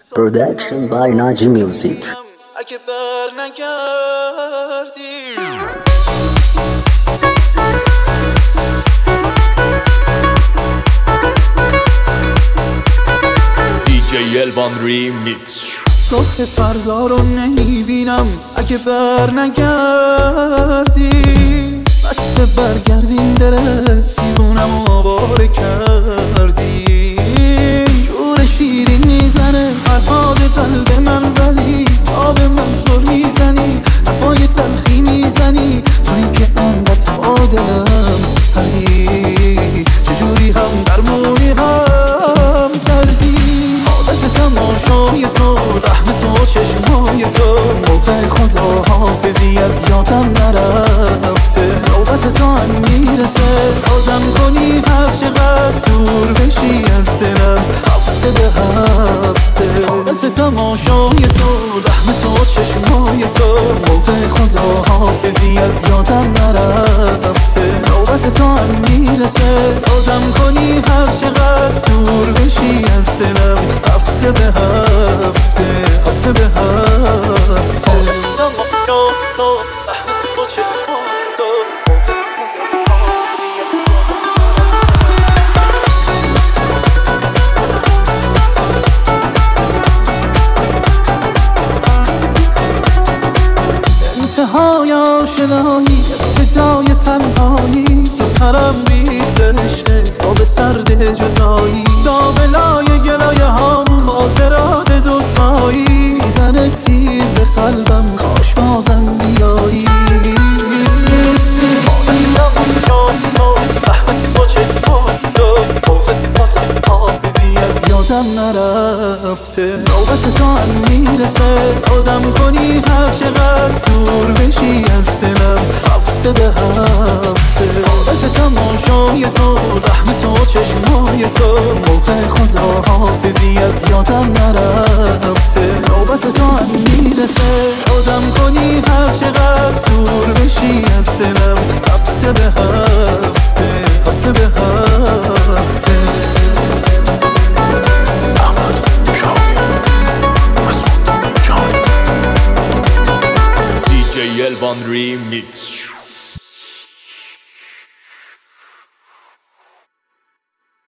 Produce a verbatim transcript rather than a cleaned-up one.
Production by Naji Music. اگه بر نگردی دی جی الوان ریمیکس. صبح فردا رو نمیبینم اگه بر نگردی، بس برگردین دلت دیوونم آواره کردی. شور شیرین میزنه فرهاد قلب من، ولی تا به من سر میزنی حرفای تلخی میزنی. تویی که انقدر با دلم سپردی، چجوری هم درمونی هم کردی. عادت تماشای تو، رحم تو، چشمای تو، موقع خدا حافظی از یادم نرفته. نوبت تو هم میرسه آدم کنی هر چقدر دور بشی از دلم، هفته به هفته. عادت تماشای تو، رحم تو، چشمای تو، موقع خدا حافظی از یادم نرفته. نوبت تو هم میرسه آدم کنی هر چقدر دور بشی از دلم، هفته به هفته، هفته به هفته. انتهای آشنایی، ابتدای تنهایی، تو سرم ریخته عشقت آب سرد جدایی. لابلای گلایه هامون خاطرات دوتایی، میزنه تیر به قلبم کاش بازم بیایی. حافظی از یادم نرفته. نوبت تو هم میرسه آدم کنی هر چقدر دور بشی از دلم، هفته به هفته. عادت تماشای تو، رحم تو، چشمای تو، موقع خدا حافظی از یادم نرفته. نوبت تو هم میرسه آدم کنی هر چقدر دور بشی از دلم، هفته به هفته، هفته به هفته. دی جی الوان ریمیکس.